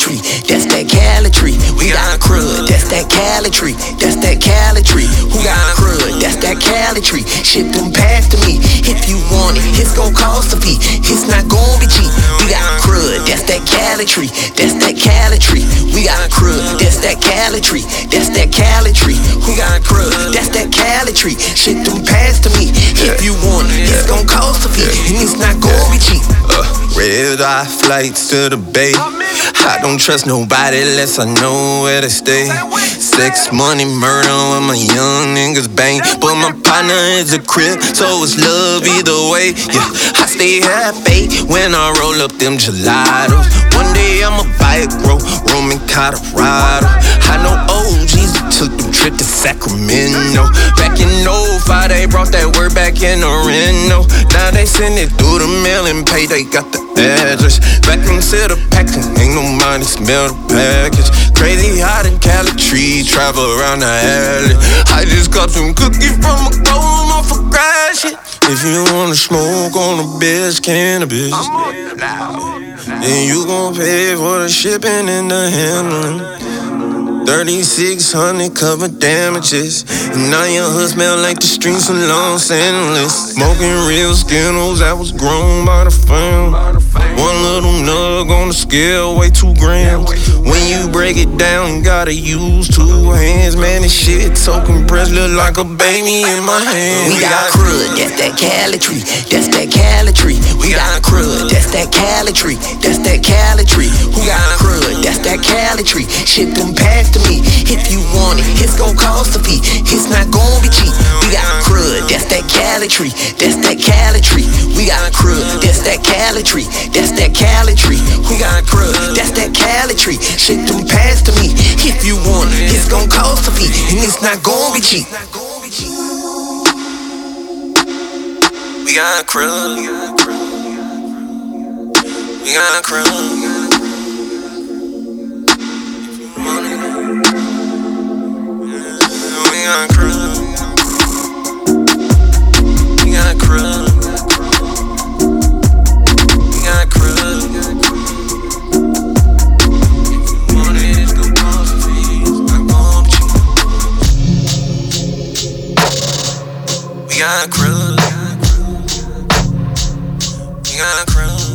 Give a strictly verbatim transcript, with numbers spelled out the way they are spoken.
tree, that's that Cali tree. We got crud, that's that Cali tree, that's that Cali tree. Who got crud, that's that Cali tree. Ship them packs to me, if you want it, it's gon' cost a fee. It's not gon' be cheap. We got crud, that's that Cali tree, that's that Cali tree. We got crud, that's that Cali tree, that's that Cali tree. Who got crud, that's that Cali tree. Ship them packs to me, if you want it, it's gon' cost a fee. And it's not gon' be cheap. Uh, red eye flights to the bay. I don't trust nobody unless I know where to stay. Sex, money, murder when my young niggas bang. But my partner is a crib, so it's love either way. Yeah, I stay happy when I roll up them gelatos. One day I'ma buy a grow room in Colorado. I know O Gs that took them trip to Sacramento. Back in oh five they brought that word back in the Reno. Now they send it through the mail and pay, they got the address. Back into the packing, ain't no money, smell the package. Crazy hot in Cali trees, travel around the alley. I just got some cookies from a gold off a crash it. If you wanna smoke on the best cannabis, then you gon' pay for the shipping and the handling. thirty-six hundred cover damages. And now your hood smell like the streets of Los Angeles. Smoking real Skittles that was grown by the fam. One little nug on the scale, weigh two grams. When you break it down, you gotta use two hands. Man, this shit so compressed, look like a baby in my hand. We got crud, that's that Cali tree, that's that Cali tree. We got crud, that's that Cali tree, that's that Cali tree. Who got crud, that's that Cali tree. Ship them packs to me, if you want it, it's gon' cost a fee. It's not gon' be cheap. We got crud, that's that Cali tree, that's that Cali tree. We got crud, that's that Cali tree, that's that Cali tree. We got crud, that's that Cali tree. Ship them packs to me, if you want it, it's gon' cost a fee. And it's not gon' be cheap. We got crud, we got crud, we got crud. We got crud, we got crud, we got crud. If you want it, it's gon' cost a fee. It's not gon' be cheap. We got crud, we got crud.